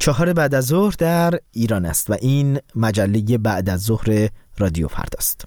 4 بعد از ظهر در ایران است و این مجله بعد از ظهر رادیو فرداست.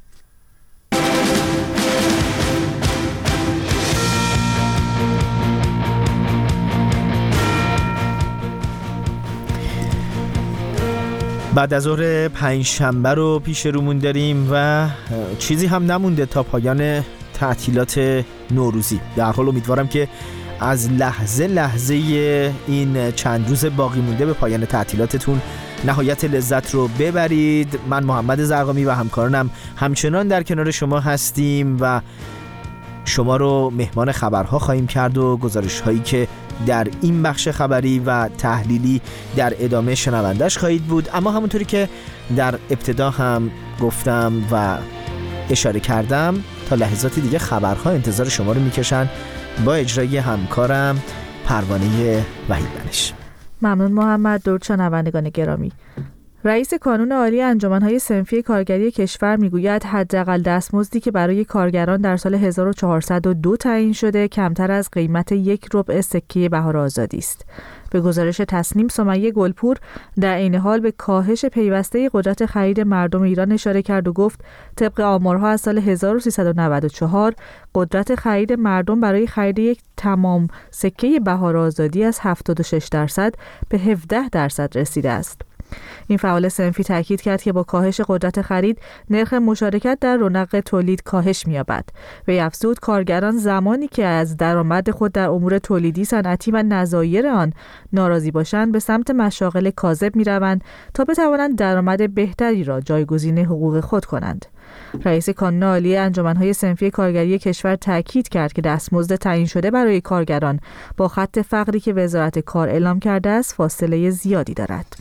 بعد از ظهر پنجشنبه رو پیش رومون داریم و چیزی هم نمونده تا پایان تعطیلات نوروزی. در حال امیدوارم که از لحظه این چند روز باقی مونده به پایان تعطیلاتتون نهایت لذت رو ببرید. من محمد زرقامی و همکارانم همچنان در کنار شما هستیم و شما رو مهمان خبرها خواهیم کرد و گزارش هایی که در این بخش خبری و تحلیلی در ادامه شنوندش خواهید بود. اما همونطوری که در ابتدا هم گفتم و اشاره کردم، تا لحظاتی دیگه خبرها انتظار شما رو میکشن با اجرای همکارم پروانه وحیدبنش. ممنون محمد. درود شنوندگان گرامی. رئیس کانون عالی انجمن‌های صنفی کارگری کشور میگوید حداقل دستمزدی که برای کارگران در سال 1402 تعیین شده کمتر از قیمت 1/4 سکه بهار آزادی است. به گزارش تسنیم، سمیه گلپور در عین حال به کاهش پیوسته قدرت خرید مردم ایران اشاره کرد و گفت طبق آمارها از سال 1394 قدرت خرید مردم برای خرید یک تمام سکه بهار آزادی از 76% به 17% رسیده است. این فعال صنفی تاکید کرد که با کاهش قدرت خرید نرخ مشارکت در رونق تولید کاهش می‌یابد. وی افزود کارگران زمانی که از درآمد خود در امور تولیدی، صنعتی و نظایر آن ناراضی باشند به سمت مشاغل کاذب می‌روند تا بتوانند درآمد بهتری را جایگزین حقوق خود کنند. رئیس کانون عالی انجمن‌های صنفی کارگری کشور تاکید کرد که دستمزد تعیین شده برای کارگران با خط فقری که وزارت کار اعلام کرده است فاصله زیادی دارد.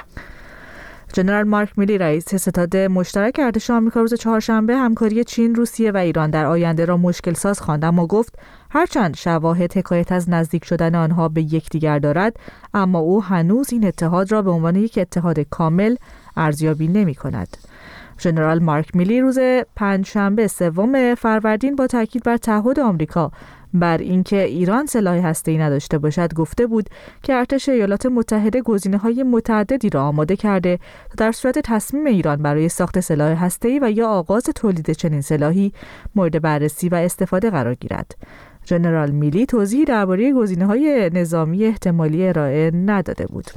جنرال مارک میلی رئیس ستاد مشترک ارتش آمریکا روز چهارشنبه همکاری چین، روسیه و ایران در آینده را مشکل ساز خواند، اما گفت هرچند شواهد حکایت از نزدیک شدن آنها به یکدیگر دارد، اما او هنوز این اتحاد را به عنوان یک اتحاد کامل ارزیابی نمی‌کند. ژنرال مارک میلی روز پنجشنبه 3 فروردین با تاکید بر تعهد آمریکا بر اینکه ایران سلاح هسته‌ای نداشته باشد گفته بود که ارتش ایالات متحده گزینه‌های متعددی را آماده کرده تا در صورت تصمیم ایران برای ساخت سلاح هسته‌ای و یا آغاز تولید چنین سلاحی مورد بررسی و استفاده قرار گیرد. ژنرال میلی توضیحی درباره گزینه‌های نظامی احتمالی ارائه نداده بود.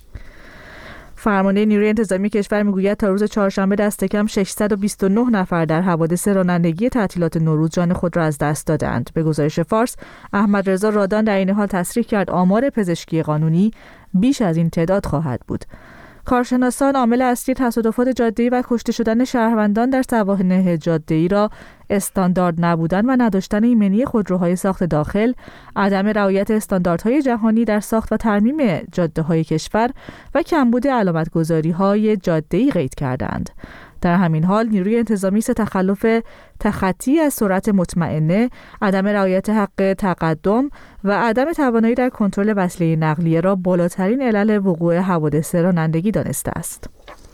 فرمانده نیروی انتظامی کشور میگوید تا روز چهارشنبه دست کم 629 نفر در حوادث رانندگی تعطیلات نوروز جان خود را از دست دادند. به گزارش فارس، احمد رضا رادان در این حال تصریح کرد آمار پزشکی قانونی بیش از این تعداد خواهد بود. کارشناسان عامل اصلی تصادفات جاده‌ای و کشته شدن شهروندان در سواحل جاده‌ای را استاندارد نبودن و نداشتن ایمنی خودروهای ساخت داخل، عدم رعایت استانداردهای جهانی در ساخت و ترمیم جاده‌های کشور و کمبود علامتگذاری‌های جاده‌ای قید کردند. در همین حال نیروی انتظامی تخلف تخطی از سرعت مطمئنه، عدم رعایت حق تقدم و عدم توانایی در کنترل وسیله نقلیه را بالاترین علل وقوع حوادث رانندگی دانسته است.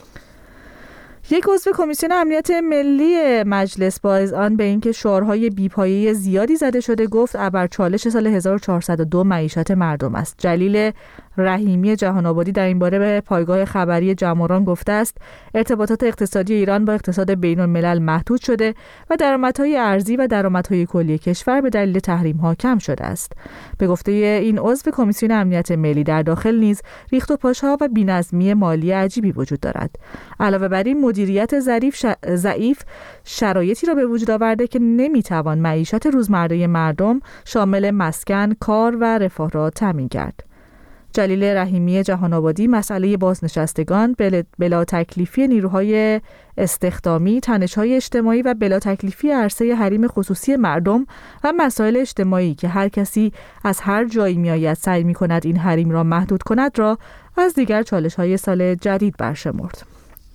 یک عضو کمیسیون امنیت ملی مجلس با اذعان به اینکه شعارهای بی‌پایه زیادی زده شده گفت ابر چالش سال 1402 معیشت مردم است. جلیل رحیمی جهان آبادی در این باره به پایگاه خبری جمهوران گفته است ارتباطات اقتصادی ایران با اقتصاد بین الملل محدود شده و درآمدهای ارزی و درآمدهای کلی کشور به دلیل تحریم‌ها کم شده است. به گفته این عضو کمیسیون امنیت ملی در داخل نیز ریخت و پاش‌ها و بی‌نظمی مالی عجیبی وجود دارد. علاوه بر این مدیریت ضعیف شرایطی را به وجود آورده که نمی‌توان معیشت روزمره مردم شامل مسکن، کار و رفاه را تامین کرد. جلیل رحیمی جهان آبادی مسئله بازنشستگان، بلا تکلیفی نیروهای استخدامی، تنش‌های اجتماعی و بلا تکلیفی عرصه حریم خصوصی مردم و مسائل اجتماعی که هر کسی از هر جایی میآید سعی می‌کند این حریم را محدود کند را از دیگر چالش‌های سال جدید برشمرد.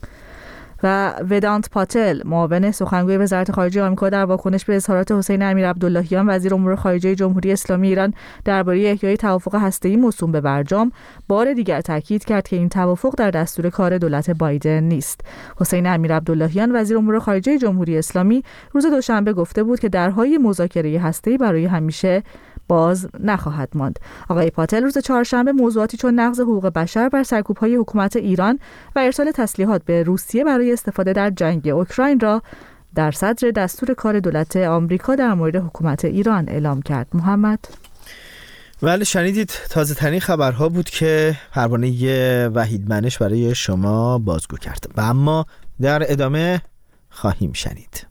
و ودانت پاتل معاون سخنگوی وزارت خارجه آمریکا در واکنش به اظهارات حسین امیرعبداللهیان وزیر امور خارجه جمهوری اسلامی ایران درباره احیای توافق هسته‌ای موسوم به برجام بار دیگر تاکید کرد که این توافق در دستور کار دولت بایدن نیست. حسین امیرعبداللهیان وزیر امور خارجه جمهوری اسلامی روز دوشنبه گفته بود که درهای مذاکره هسته‌ای برای همیشه باز نخواهد ماند. آقای پاتل روز چهارشنبه موضوعاتی چون نقض حقوق بشر بر سرکوب‌های حکومت ایران و ارسال تسلیحات به روسیه برای استفاده در جنگ اوکراین را در صدر دستور کار دولت آمریکا در مورد حکومت ایران اعلام کرد. محمد؟ بله شنیدید، تازه ترین خبرها بود که پروانه وحید منش برای شما بازگو کرد و اما در ادامه خواهیم شنید.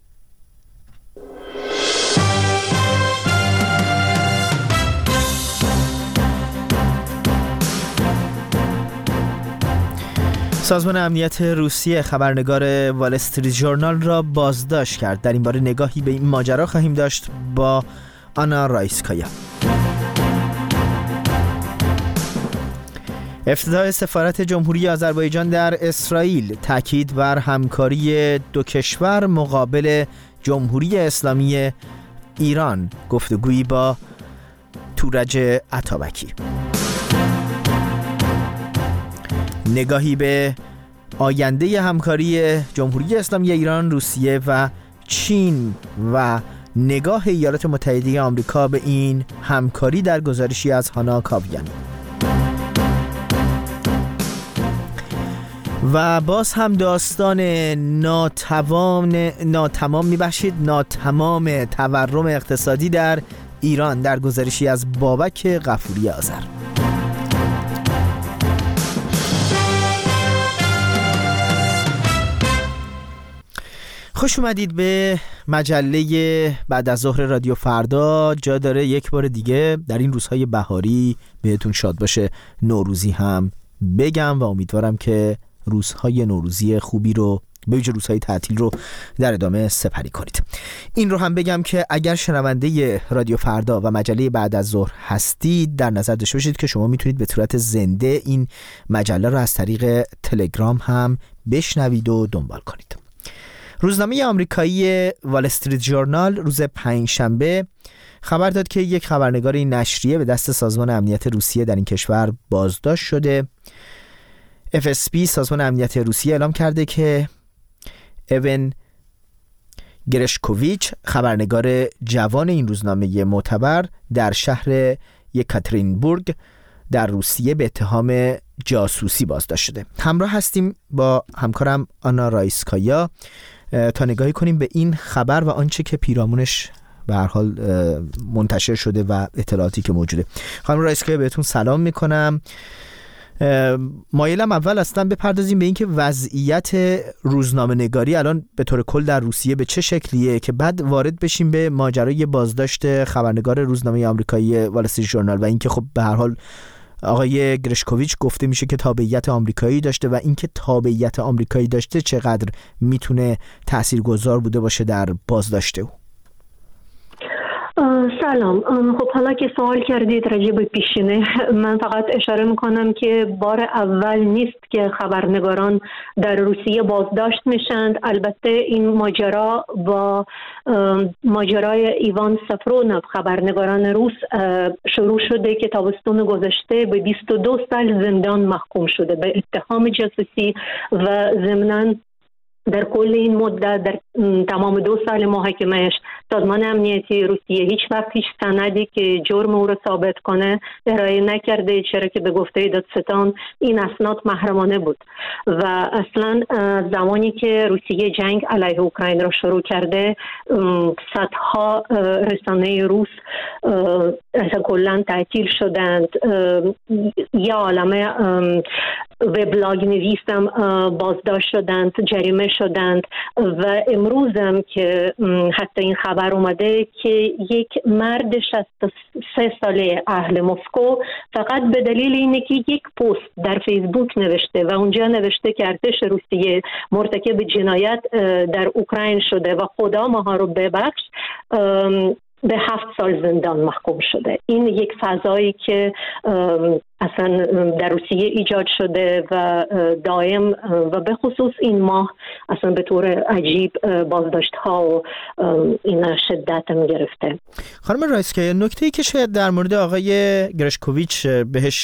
سازمان امنیت روسیه خبرنگار وال استریت ژورنال را بازداشت کرد. در این باره نگاهی به این ماجرا خواهیم داشت با آنا رایسکایا. افتتاح سفارت جمهوری آذربایجان در اسرائیل، تاکید بر همکاری دو کشور مقابل جمهوری اسلامی ایران، گفتگویی با تورج عطابکی. نگاهی به آینده همکاری جمهوری اسلامی ایران، روسیه و چین و نگاه ایالات متحده آمریکا به این همکاری در گزارشی از هانا کاویانی. و باز هم داستان ناتمام تورم اقتصادی در ایران در گزارشی از بابک غفوری آذر. خوش اومدید به مجله بعد از ظهر رادیو فردا. جا داره یک بار دیگه در این روزهای بهاری بهتون شاد باشه نوروزی هم بگم و امیدوارم که روزهای نوروزی خوبی رو به ویژه روزهای تعطیل رو در ادامه سپری کنید. این رو هم بگم که اگر شنونده رادیو فردا و مجله بعد از ظهر هستید در نظر داشته باشید که شما میتونید به صورت زنده این مجله رو از طریق تلگرام هم بشنوید و دنبال کنید. روزنامه آمریکایی وال استریت ژورنال روز پنجشنبه خبر داد که یک خبرنگار نشریه به دست سازمان امنیت روسیه در این کشور بازداشت شده. FSB سازمان امنیت روسیه اعلام کرده که ایون گرشکوویچ خبرنگار جوان این روزنامه معتبر در شهر یکاترینبورگ در روسیه به اتهام جاسوسی بازداشت شده. همراه هستیم با همکارم آنا رایسکایا تا نگاهی کنیم به این خبر و آنچه که پیرامونش به هر حال منتشر شده و اطلاعاتی که موجوده. خانم رایسکایا بهتون سلام میکنم. مایلم اول اصلا بپردازیم به این که وضعیت روزنامه نگاری الان به طور کل در روسیه به چه شکلیه که بعد وارد بشیم به ماجرای بازداشت خبرنگار روزنامه آمریکایی وال استریت ژورنال و اینکه خب به هر حال آقای گرشکوویچ گفته میشه که تابعیت آمریکایی داشته و اینکه تابعیت آمریکایی داشته چقدر میتونه تاثیرگذار بوده باشه در بازداشت او. سلام. خب حالا که سوال کردید راجع به پیشینه، من فقط اشاره میکنم که بار اول نیست که خبرنگاران در روسیه بازداشت میشند. البته این ماجرا با ماجرای ایوان سافرونوف خبرنگاران روس شروع شده که تابستون گذشته به 22 سال زندان محکوم شده به اتهام جاسوسی و ضمناً در کل این مدت در تمام 2 سال محاکمهش سازمان امنیتی روسیه هیچ وقت هیچ سندی که جرم او را ثابت کنه ارائه نکرده، چرا که به گفته دادستان این اسناد محرمانه بود و اصلا زمانی که روسیه جنگ علیه اوکراین را شروع کرده صدها رسانه روس کلا تعطیل شدند. یه عالمه وبلاگ نویسم بازداشت شدند، جریمه شدند و امروز هم که حتی این خبر اومده که یک مرد 63 ساله اهل مسکو فقط به دلیل اینه که یک پست در فیسبوک نوشته و اونجا نوشته که ارتش روسیه مرتکب جنایت در اوکراین شده و خدا ماها رو ببخش، به 7 سال زندان محکوم شده. این یک فضایی که اصلا در روسیه ایجاد شده و دائم و به خصوص این ماه اصلا به طور عجیب بازداشت ها و این شدت هم گرفته. خانم رایسکایا، نکته‌ای که شاید در مورد آقای گرشکوویچ بهش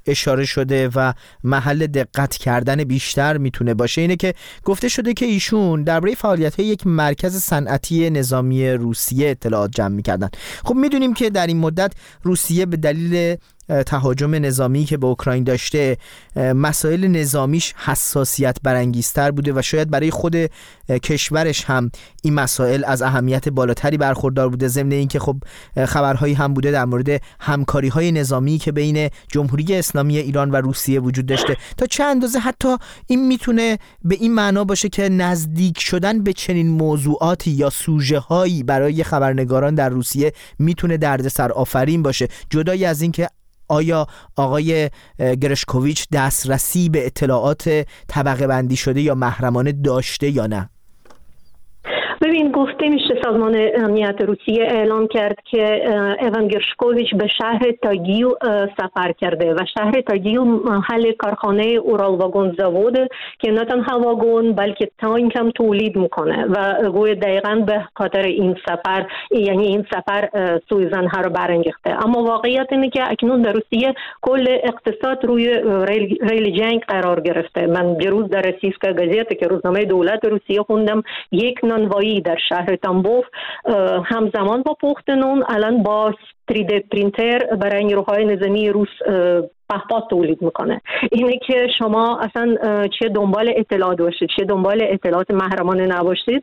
اشاره شده و محل دقت کردن بیشتر میتونه باشه اینه که گفته شده که ایشون درباره فعالیت‌های یک مرکز صنعتی نظامی روسیه اطلاعات جمع می‌کردن. خب میدونیم که در این مدت روسیه به دلیل تهاجم نظامی که به اوکراین داشته مسائل نظامیش حساسیت برانگیزتر بوده و شاید برای خود کشورش هم این مسائل از اهمیت بالاتری برخوردار بوده، ضمن اینکه خب خبرهایی هم بوده در مورد همکاری‌های نظامی که بین جمهوری اسلامی ایران و روسیه وجود داشته. تا چه اندازه حتی این میتونه به این معنا باشه که نزدیک شدن به چنین موضوعاتی یا سوژه‌هایی برای خبرنگاران در روسیه میتونه دردسر آفرین باشه، جدای از این که آیا آقای گرشکوویچ دسترسی به اطلاعات طبقه بندی شده یا محرمانه داشته یا نه؟ ببین، گفته میشه سازمان امنیت روسیه اعلام کرد که ایوان گرشکوویچ به شهر تاگیل سفر کرده و شهر تاگیل محل کارخانه اورال واگن زاود که نه تنها واگن بلکه تانک هم تولید میکنه و گویا دقیقاً به خاطر این سفر، یعنی این سفر سوءظن‌ها رو برانگیخته. اما واقعیت اینه که اکنون در روسیه کل اقتصاد روی ریل جنگ قرار گرفته. من دیروز در روسیسکا گازета که روزنامه دولت روسیه خوندم یک نانوایی در شهر تامبوف همزمان با پخت نان الان با 3D پرینتر برای نیروهای نظامی روس پهپاد تولید میکنه. اینه که شما اصلا چه دنبال اطلاعات باشید چه دنبال اطلاعات محرمانه نباشید،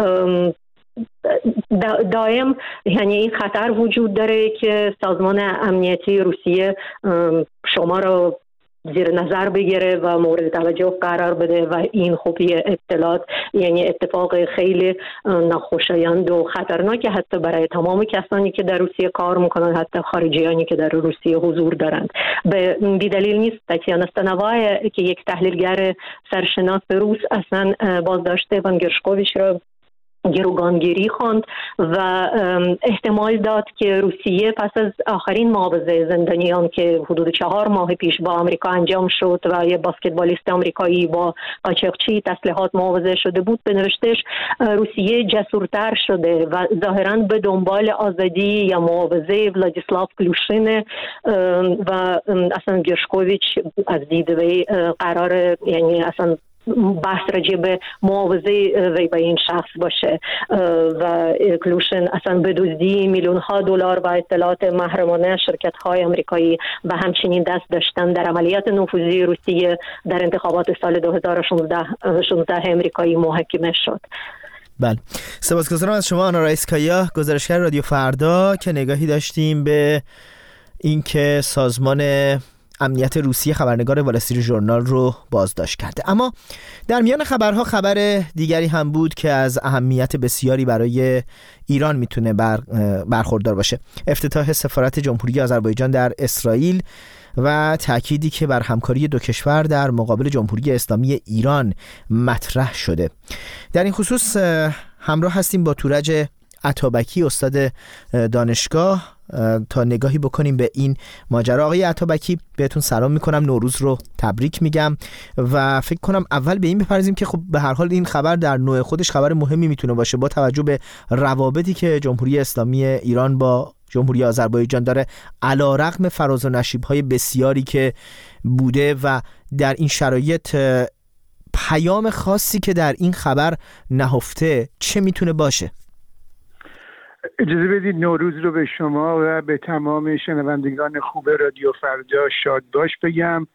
دائم یعنی این خطر وجود داره که سازمان امنیتی روسیه شما رو زیر نظر بگیره و مورد توجه قرار بده و این خوبی اطلاعات یعنی اتفاق خیلی ناخوشایند و خطرناک حتی برای تمام کسانی که در روسیه کار میکنن، حتی خارجیانی که در روسیه حضور دارند. به دلیل نیست تاتیانا ستانووایه که یک تحلیلگر سرشناس روس اصلا بازداشت ایوان گرشکوویچ را گروگانگیری خواند و احتمال داد که روسیه پس از آخرین مبارزه زندانیان که حدود 4 ماه پیش با آمریکا انجام شد و یه بسکتبالیست آمریکایی با قاچاقچی تسلیحات مبارزه شده بود، به نوشتش روسیه جسورتر شده و ظاهراً به دنبال آزادی یا مبارزه ولادیسلاو کلوشین و اصلا گرشکوویچ از دیدوی قرار یعنی اصلا بحث راجع به معاوضه وی با این شخص باشه و کلوشن اصلا به دزدی میلیون‌ها دلار و اطلاعات محرمانه شرکت‌های آمریکایی و همچنین دست داشتن در عملیات نفوذی روسیه در انتخابات سال 2016 آمریکایی محاکمه شد. بله، سپاسگزارم از شما آنا رایسکایا، گزارشگر رادیو فردا، که نگاهی داشتیم به اینکه سازمان امنیت روسیه خبرنگار وال استریت ژورنال رو بازداشت کرده. اما در میان خبرها خبر دیگری هم بود که از اهمیت بسیاری برای ایران میتونه برخوردار باشه. افتتاح سفارت جمهوری آذربایجان در اسرائیل و تأکیدی که بر همکاری دو کشور در مقابل جمهوری اسلامی ایران مطرح شده. در این خصوص همراه هستیم با تورج عطابکی، استاد دانشگاه، تا نگاهی بکنیم به این ماجرا. آقای عطابکی، بهتون سلام میکنم، نوروز رو تبریک میگم و فکر کنم اول به این بپردازیم که خب به هر حال این خبر در نوع خودش خبر مهمی میتونه باشه با توجه به روابطی که جمهوری اسلامی ایران با جمهوری آذربایجان داره، علیرغم فراز و نشیب‌های بسیاری که بوده و در این شرایط پیام خاصی که در این خبر نهفته چه میتونه باشه؟ اجازه بدید نوروز رو به شما و به تمام شنوندگان خوب رادیو فردا شاد باش بگم.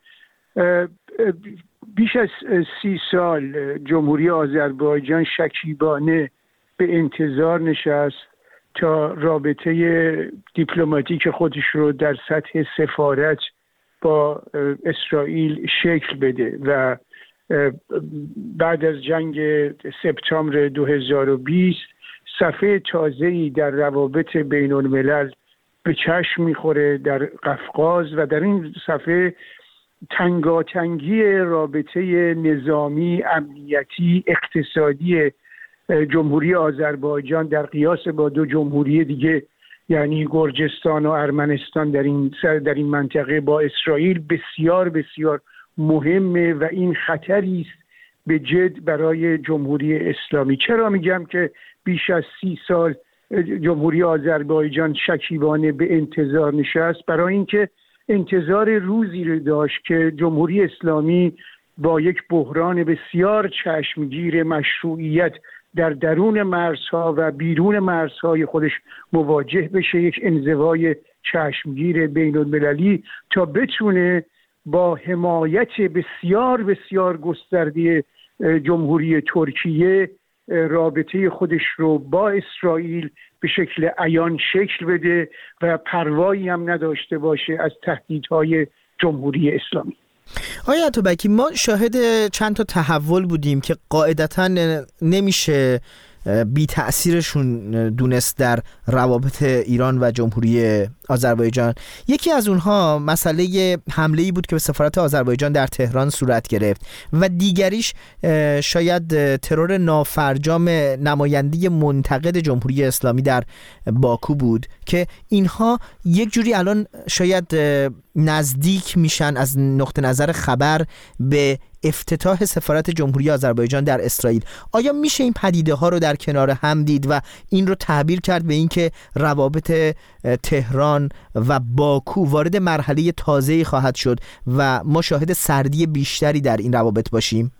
بیش از 30 سال جمهوری آذربایجان شکیبانه به انتظار نشست تا رابطه دیپلماتیک خودش رو در سطح سفارت با اسرائیل شکل بده و بعد از جنگ سپتامبر 2020 صفحه تازه‌ای در روابط بین الملل به چشم میخوره در قفقاز و در این صفحه تنگاتنگی رابطه نظامی، امنیتی، اقتصادی جمهوری آذربایجان در قیاس با دو جمهوری دیگه یعنی گرجستان و ارمنستان در این منطقه با اسرائیل بسیار بسیار مهمه و این خطری است به جد برای جمهوری اسلامی. چرا میگم که بیش از 30 سال جمهوری آذربایجان شکیبانه به انتظار نشست؟ برای اینکه انتظار روزی رو داشت که جمهوری اسلامی با یک بحران بسیار چشمگیر مشروعیت در درون مرزها و بیرون مرزهای خودش مواجه بشه، یک انزوای چشمگیر بین المللی، تا بتونه با حمایت بسیار بسیار گسترده جمهوری ترکیه رابطه خودش رو با اسرائیل به شکل عیان شکل بده و پروایی هم نداشته باشه از تهدیدهای جمهوری اسلامی. آقای عطابکی، ما شاهد چند تا تحول بودیم که قاعدتاً نمیشه بی تأثیرشون دونست در روابط ایران و جمهوری آذربایجان. یکی از اونها مسئله حمله‌ای بود که به سفارت آذربایجان در تهران صورت گرفت و دیگریش شاید ترور نافرجام نماینده منتقد جمهوری اسلامی در باکو بود که اینها یک جوری الان شاید نزدیک میشن از نقطه نظر خبر به افتتاح سفارت جمهوری آذربایجان در اسرائیل. آیا میشه این پدیده ها رو در کنار هم دید و این رو تعبیر کرد به این که روابط تهران و باکو وارد مرحله تازه‌ای خواهد شد و ما شاهد سردی بیشتری در این روابط باشیم؟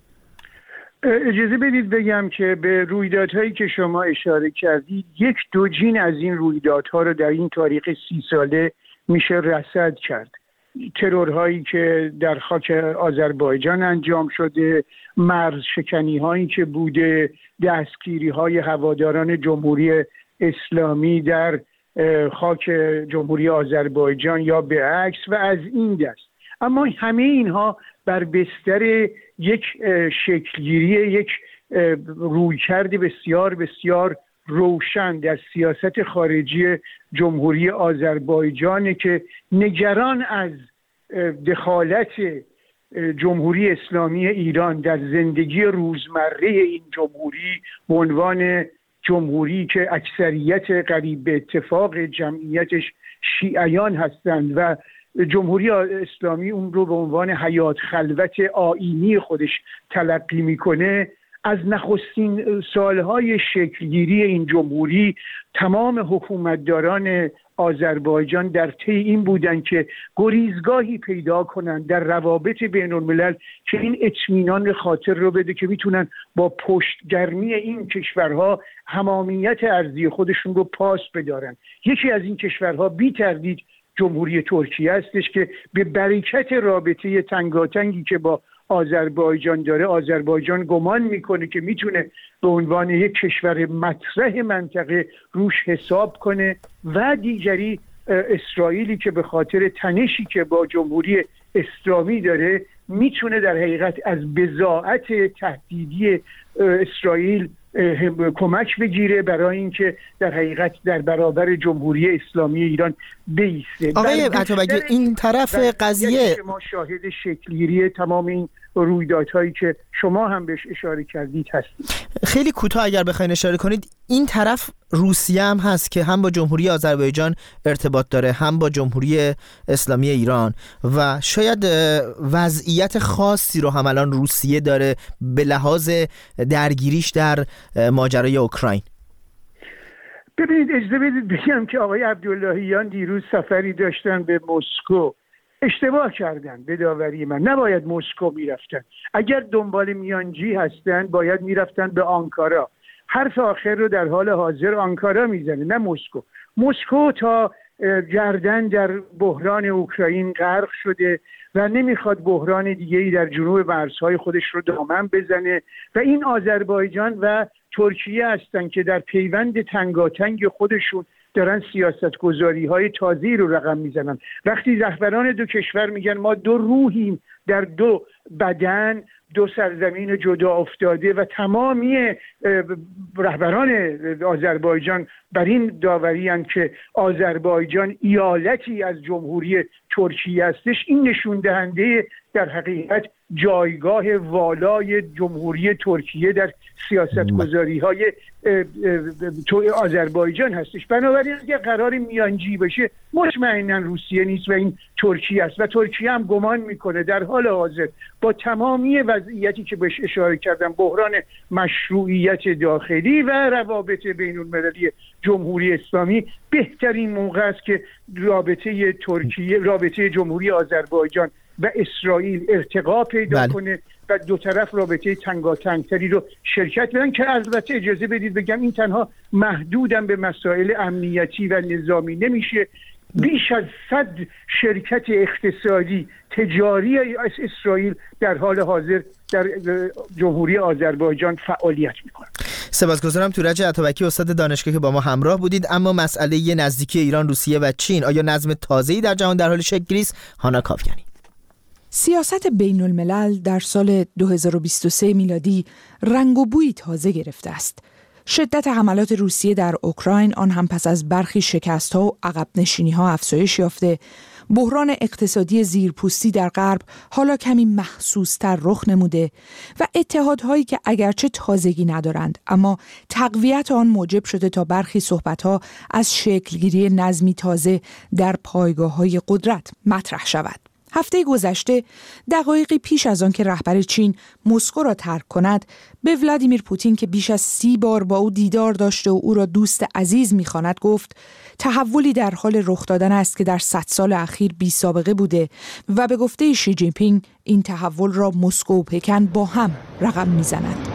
اجازه بدید بگم که به رویدادهایی که شما اشاره کردید، یک دوجین از این رویدادها رو در این تاریخ 30 ساله میشه رصد کرد. ترورهایی که در خاک آذربایجان انجام شده، مرز شکنی هایی که بوده، دستگیری های هواداران جمهوری اسلامی در خاک جمهوری آذربایجان یا به عکس و از این دست. اما همه اینها بر بستر یک شکلگیری، یک رویکرد بسیار بسیار روشن در سیاست خارجی جمهوری آذربایجان که نگران از دخالت جمهوری اسلامی ایران در زندگی روزمره این جمهوری به عنوان جمهوری که اکثریت قریب به اتفاق جمعیتش شیعیان هستند و جمهوری اسلامی اون رو به عنوان حیات خلوت آیینی خودش تلقی میکنه. از نخستین سالهای شکلگیری این جمهوری تمام حکومتداران آذربایجان در طی این بودند که گریزگاهی پیدا کنند در روابط بین الملل که این اطمینان خاطر رو بده که میتونن با پشتگرمی این کشورها حمامیت ارضی خودشون رو پاس بدارن. یکی از این کشورها بی تردید جمهوری ترکیه هستش که به برکت رابطه تنگاتنگی که با آذربایجان داره، آذربایجان گمان میکنه که میتونه به عنوان یک کشور مطرح منطقه روش حساب کنه و دیگری اسرائیلی که به خاطر تنشی که با جمهوری اسلامی داره میتونه در حقیقت از بضاعت تهدیدی اسرائیل کمک بگیره برای اینکه در حقیقت در برابر جمهوری اسلامی ایران بیسته. آقای عطابکی، این طرف قضیه ما شاهد شکلگیری تمام این رویدادهایی که شما هم بهش اشاره کردید هستید. خیلی کوتاه اگر بخواید اشاره کنید، این طرف روسیه هم هست که هم با جمهوری آذربایجان ارتباط داره هم با جمهوری اسلامی ایران و شاید وضعیت خاصی رو هم الان روسیه داره به لحاظ درگیریش در ماجرای اوکراین. ببینید، اجازه بدید بگم که آقای عبداللهیان دیروز سفری داشتن به مسکو. اشتباه کردن به داوری من. نباید مسکو میرفتن. اگر دنبال میانجی هستن باید میرفتن به آنکارا. حرف آخر رو در حال حاضر آنکارا میزنه، نه مسکو. مسکو تا گردن در بحران اوکراین غرق شده و نمیخواد بحران دیگه‌ای در جنوب مرزهای خودش رو دامن بزنه و این آذربایجان و ترکیه هستن که در پیوند تنگاتنگ خودشون دارن سیاستگذاری‌های تازه‌ای رو رقم میزنن. وقتی رهبران دو کشور میگن ما دو روحیم در دو بدن، دو سرزمین جدا افتاده و تمامی رهبران آذربایجان بر این داوری هستند که آذربایجان ایالتی از جمهوری ترکیه هستش، این نشون دهنده در حقیقت جایگاه والای جمهوری ترکیه در سیاستگذاری‌های آذربایجان هستش. بنابراین اگر قرار میانجی بشه مطمئنا روسیه نیست و این ترکیه است و ترکیه هم گمان میکنه در حال حاضر با تمامی وضعیتی که بهش اشاره کردم، بحران مشروعیت داخلی و روابط بین المللی جمهوری اسلامی، بهترین موقع است که رابطه جمهوری آذربایجان و اسرائیل ارتقا پیدا کنه و دو طرف رابطه تنگاتنگتری رو شرکت بدن که البته اجازه بدید بگم این تنها محدودم به مسائل امنیتی و نظامی نمیشه. بیش از 100 شرکت اقتصادی تجاری اسرائیل در حال حاضر در جمهوری آذربایجان فعالیت میکنه. سپاسگزارم تورج عطابکی استاد دانشگاه که با ما همراه بودید. اما مسئله نزدیکی ایران، روسیه و چین، آیا نظم تازه‌ای در جهان در حال شکل گیری است؟ هانا کاویانی. سیاست بین الملل در سال 2023 میلادی رنگ و بویی تازه گرفته است. شدت حملات روسیه در اوکراین، آن هم پس از برخی شکست‌ها و عقب نشینی‌ها افزایش یافته، بحران اقتصادی زیرپوستی در غرب حالا کمی محسوس‌تر رخ نموده و اتحادهایی که اگرچه تازگی ندارند اما تقویت آن موجب شده تا برخی صحبت‌ها از شکلگیری نظمی تازه در پایگاه‌های قدرت مطرح شود. هفته گذشته، دقایقی پیش از آن که رهبر چین مسکو را ترک کند، به ولادیمیر پوتین که بیش از 30 بار با او دیدار داشته و او را دوست عزیز می‌خواند گفت تحولی در حال رخ دادن است که در 100 سال اخیر بی سابقه بوده و به گفته شی جین پینگ این تحول را مسکو و پکن با هم رقم می‌زنند.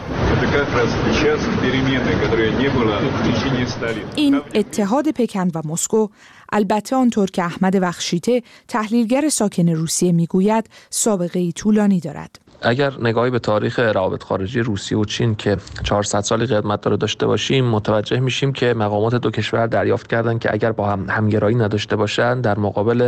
این اتحاد پکن و مسکو، البته آنطور که احمد وخشیته تحلیلگر ساکن روسیه میگوید، سابقه‌ای طولانی دارد. اگر نگاهی به تاریخ روابط خارجی روسیه و چین که 400 سالی قدمت داره داشته باشیم، متوجه میشیم که مقامات دو کشور دریافت کردن که اگر با هم همگرایی نداشته باشن، در مقابل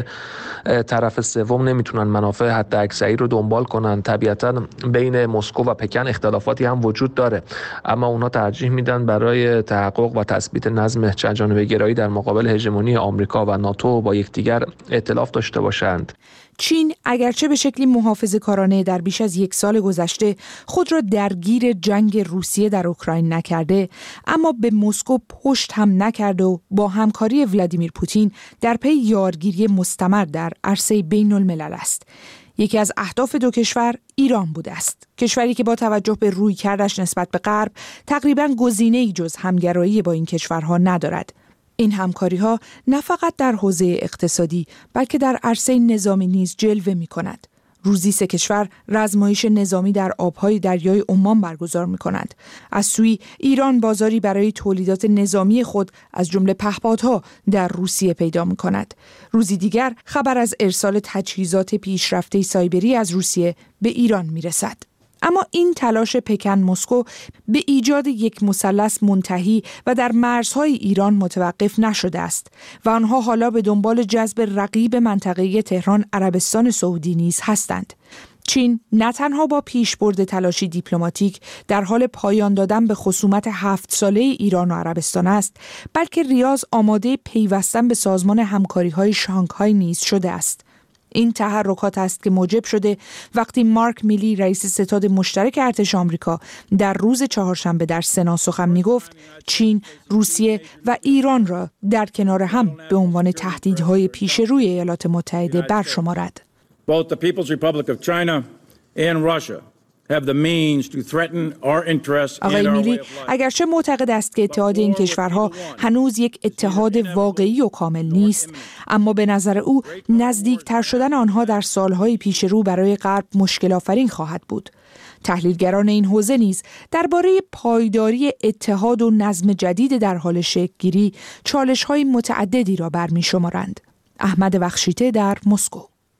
طرف سوم نمیتونن منافع حداکثری رو دنبال کنن. طبیعتاً بین مسکو و پکن اختلافاتی هم وجود داره، اما اونا ترجیح میدن برای تحقق و تثبیت نظم چندجانبه گرایی در مقابل هژمونی آمریکا و ناتو با یکدیگر ائتلاف داشته باشند. چین اگرچه به شکلی محافظه‌کارانه در بیش از 1 سال گذشته خود را درگیر جنگ روسیه در اوکراین نکرده، اما به مسکو پشت هم نکرده و با همکاری ولادیمیر پوتین در پی یارگیری مستمر در عرصه بین الملل است. یکی از اهداف دو کشور ایران بوده است. کشوری که با توجه به رویکردش نسبت به غرب تقریباً گزینه‌ای جز همگرایی با این کشورها ندارد. این همکاری‌ها نه فقط در حوزه اقتصادی بلکه در عرصه نظامی نیز جلوه می‌کند. روزی 3 کشور رزمایش نظامی در آب‌های دریای عمان برگزار می‌کنند. از سوی ایران بازاری برای تولیدات نظامی خود از جمله پهپادها در روسیه پیدا می‌کند. روزی دیگر خبر از ارسال تجهیزات پیشرفته سایبری از روسیه به ایران می‌رسد. اما این تلاش پکن مسکو به ایجاد یک مثلث منتهی و در مرزهای ایران متوقف نشده است و آنها حالا به دنبال جذب رقیب منطقه‌ای تهران عربستان سعودی نیز هستند. چین نه تنها با پیشبرد تلاشی دیپلماتیک در حال پایان دادن به خصومت 7 ساله ایران و عربستان است، بلکه ریاض آماده پیوستن به سازمان همکاری‌های شانگهای نیز شده است. این تحرکات است که موجب شده وقتی مارک میلی رئیس ستاد مشترک ارتش آمریکا در روز چهارشنبه در سنا سخن میگفت چین، روسیه و ایران را در کنار هم به عنوان تهدیدهای پیش روی ایالات متحده برشمارد. Both the People's Republic of China and Russia have the means to threaten our interests. آقای میلی اگرچه معتقد است که اتحاد این کشورها هنوز یک اتحاد واقعی و کامل نیست، اما به نظر او نزدیکتر شدن آنها در سالهای پیش رو برای غرب مشکل آفرین خواهد بود. تحلیلگران این حوزه نیز درباره پایداری اتحاد و نظم جدید در حال شکل گیری چالش‌های متعددی را برمی‌شمارند. احمد وخشیته در مسکو.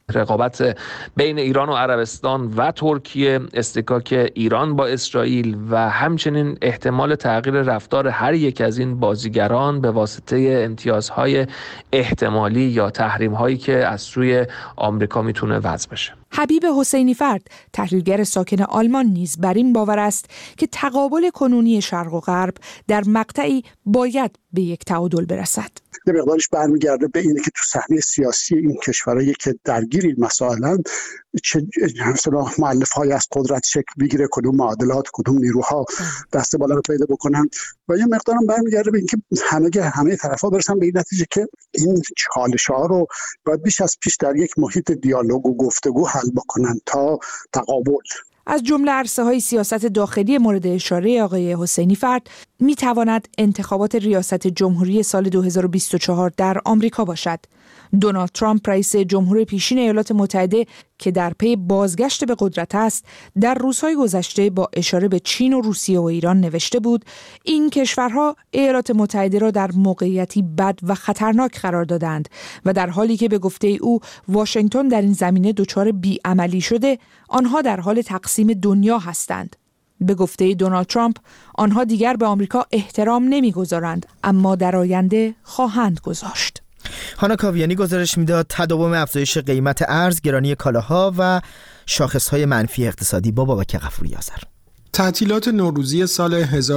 رقابت بین ایران و عربستان و ترکیه، اصطکاک ایران با اسرائیل و همچنین احتمال تغییر رفتار هر یک از این بازیگران به واسطه امتیازهای احتمالی یا تحریم‌هایی که از سوی آمریکا میتونه وضع بشه. حبیب حسینی فرد، تحلیلگر ساکن آلمان نیز بر این باور است که تقابل کنونی شرق و غرب در مقطعی باید به یک تعادل برسد. یه مقدارش برمیگرده به اینه که تو صحنه سیاسی این کشورهایی که درگیر این مسائلن چه مؤلفه‌ای از قدرت شکل بگیره، کدوم معادلات، کدوم نیروها دست بالا رو پیدا بکنن و یه مقدارم برمیگرده به اینکه همه طرفا برسن به این نتیجه که این چالش‌ها رو باید بیش از پیش در یک محیط دیالوگ و گفتگو حل بکنن تا تقابل. از جمله عرصه‌های سیاست داخلی مورد اشاره آقای حسینی فرد می‌تواند انتخابات ریاست جمهوری سال 2024 در آمریکا باشد. دونالد ترامپ رئیس جمهور پیشین ایالات متحده که در پی بازگشت به قدرت است، در روزهای گذشته با اشاره به چین و روسیه و ایران نوشته بود این کشورها ایالات متحده را در موقعیتی بد و خطرناک قرار دادند و در حالی که به گفته او واشنگتن در این زمینه دچار بیعملی شده، آنها در حال تقسیم دنیا هستند. به گفته دونالد ترامپ، آنها دیگر به آمریکا احترام نمی‌گذارند، اما در آینده خواهند گذاشت. هانا کاویانی گزارش میداد تداوم افزایش قیمت ارز، گرانی کالاها و شاخصهای منفی اقتصادی. با بابک غفوری آذر. تعطیلات نوروزی سال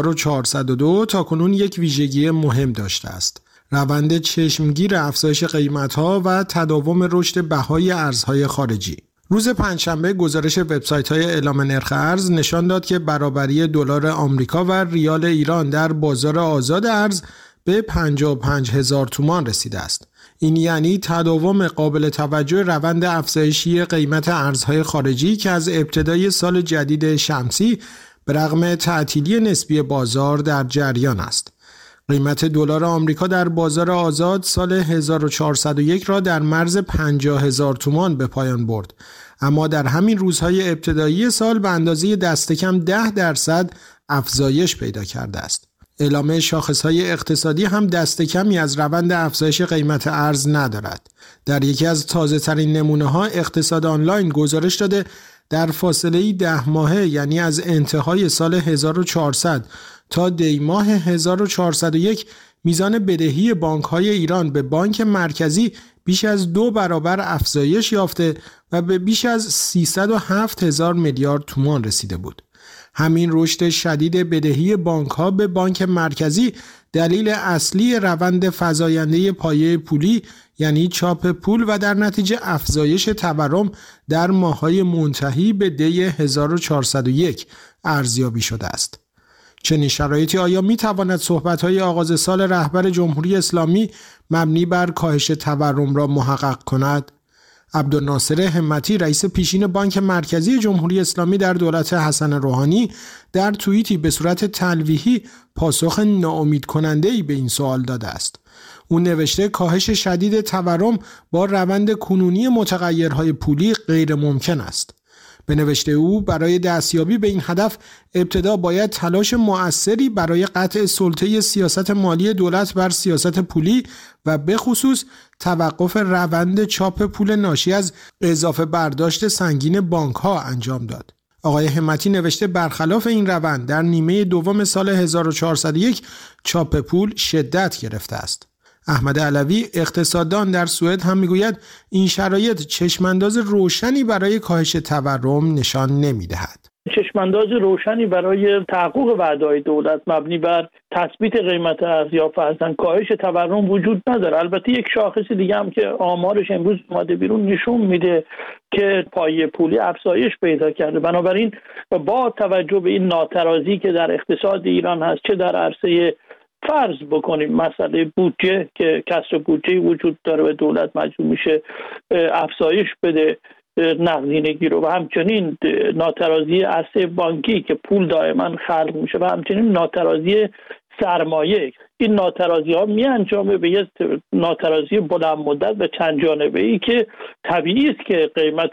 1402 تاکنون یک ویژگی مهم داشته است: روند چشمگیر افزایش قیمت‌ها و تداوم رشد بهای ارزهای خارجی. روز پنجشنبه گزارش وبسایت‌های اعلام نرخ ارز نشان داد که برابری دلار آمریکا و ریال ایران در بازار آزاد ارز به 55,000 تومان رسیده است. این یعنی تداوم قابل توجه روند افزایشی قیمت ارزهای خارجی که از ابتدای سال جدید شمسی به رغم تعطیلی نسبی بازار در جریان است. قیمت دلار آمریکا در بازار آزاد سال 1401 را در مرز 50,000 تومان به پایان برد، اما در همین روزهای ابتدایی سال به اندازه دست کم 10% افزایش پیدا کرده است. اعلام شاخصهای اقتصادی هم دست کمی از روند افزایش قیمت ارز ندارد. در یکی از تازه ترین نمونه ها اقتصاد آنلاین گزارش داده در فاصله 10 ماهه، یعنی از انتهای سال 1400 تا دی ماه 1401، میزان بدهی بانک‌های ایران به بانک مرکزی بیش از 2 برابر افزایش یافته و به بیش از 307,000 میلیارد تومان رسیده بود. همین رشد شدید بدهی بانک‌ها به بانک مرکزی دلیل اصلی روند فزاینده پایه پولی، یعنی چاپ پول و در نتیجه افزایش تورم در ماه‌های منتهی به دی 1401 ارزیابی شده است. چنین شرایطی آیا می‌تواند صحبت‌های آغاز سال رهبر جمهوری اسلامی مبنی بر کاهش تورم را محقق کند؟ عبدالناصر همتی رئیس پیشین بانک مرکزی جمهوری اسلامی در دولت حسن روحانی در توییتی به صورت تلویحی پاسخ ناامید کننده‌ای به این سوال داده است. او نوشته کاهش شدید تورم با روند کنونی متغیرهای پولی غیر ممکن است. به نوشته او برای دستیابی به این هدف ابتدا باید تلاش مؤثری برای قطع سلطه سیاست مالی دولت بر سیاست پولی و به خصوص توقف روند چاپ پول ناشی از اضافه برداشت سنگین بانک‌ها انجام داد. آقای همتی نوشته برخلاف این روند در نیمه دوم سال 1401 چاپ پول شدت گرفته است. احمد علوی اقتصاددان در سوئد هم میگوید این شرایط چشمانداز روشنی برای کاهش تورم نشان نمیدهد. چشمانداز روشنی برای تحقق وعده‌های دولت مبنی بر تثبیت قیمت ارز یا فرضاً کاهش تورم وجود نداره. البته یک شاخص دیگه هم که آمارش امروز اومده بیرون نشون میده که پایه پولی افزایش پیدا کرده. بنابراین با توجه به این ناترازی که در اقتصاد ایران هست، چه در عرصه فرض بکنیم مسئله بودجه که کسر بودجه وجود داره و دولت مجبور میشه افزایش بده نقدینگی رو، و همچنین ناترازی عرصه بانکی که پول دائما خلق میشه، و همچنین ناترازی سرمایه. این ناترازی ها می انجامه به یک ناترازی بلند مدت و چند جانبه ای که طبیعی است که قیمت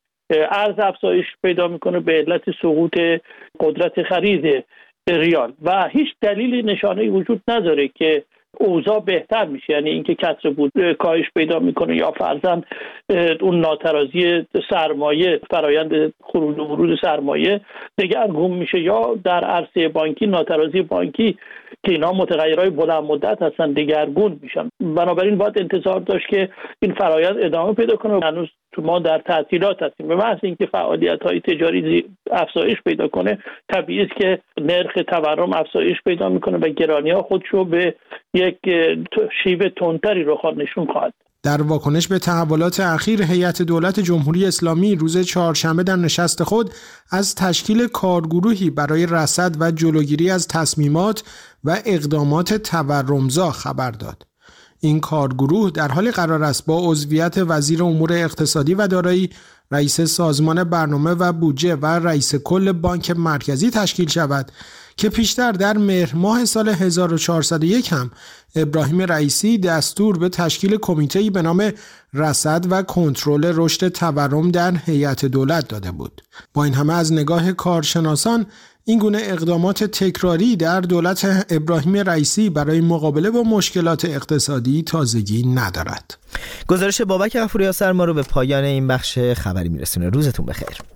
ارز افزایش پیدا میکنه به علت سقوط قدرت خرید ریال و هیچ دلیلی نشانه‌ای وجود نداره که اوضاع بهتر میشه، یعنی اینکه کسر بود کاهش پیدا میکنه یا فرضاً اون ناترازی سرمایه، فرایند خروج و ورود سرمایه دگرگون میشه، یا در عرصه بانکی ناترازی بانکی که اینا متغیرهای بلند مدت هستن دگرگون میشن. بنابراین باید انتظار داشت که این فرایند ادامه پیدا کنه. هنوز ما در تعطیلات هستیم. به محض اینکه فعالیت‌های تجاری افزایش پیدا کنه، طبیعی است که نرخ تورم افزایش پیدا میکنه و گرانی‌ها خودشو به یک شیوه تندتری رخ نشون خواهد. در واکنش به تحولات اخیر، هیئت دولت جمهوری اسلامی روز چهارشنبه در نشست خود از تشکیل کارگروهی برای رصد و جلوگیری از تصمیمات و اقدامات تورمزا خبر داد. این کارگروه در حال قرار است با عضویت وزیر امور اقتصادی و دارایی، رئیس سازمان برنامه و بودجه و رئیس کل بانک مرکزی تشکیل شود که پیشتر در مهر ماه سال 1401 هم ابراهیم رئیسی دستور به تشکیل کمیته‌ای به نام رصد و کنترل رشد تورم در هیئت دولت داده بود. با این همه از نگاه کارشناسان این گونه اقدامات تکراری در دولت ابراهیم رئیسی برای مقابله با مشکلات اقتصادی تازگی ندارد. گزارش بابک غفوری آسر ما رو به پایان این بخش خبری میرسونه. روزتون بخیر.